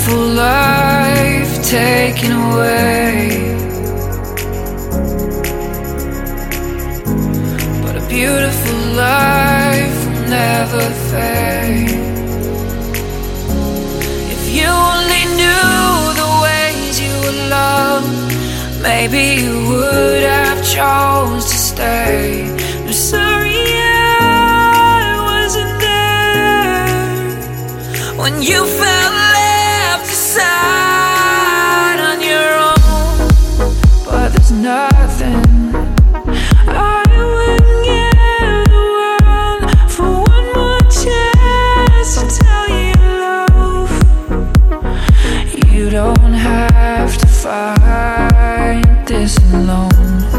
beautiful life taken away, but a beautiful life will never fade. If you only knew the ways you would love, maybe you would have chose to stay. I'm sorry I wasn't there when you felt left aside on your own. But there's nothing I wouldn't give the world for one more chance to tell you love. You don't have to fight this alone.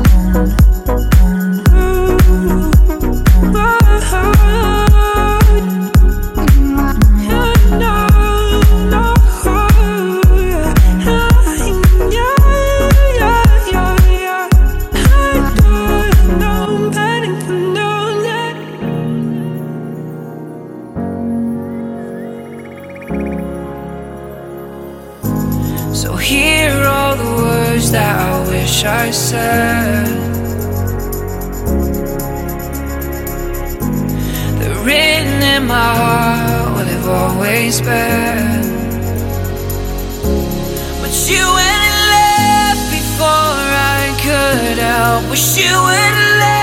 So hear all the words that I wish I said. They're written in my heart, well they've always been. But you went and left before I could help. Wish you went and left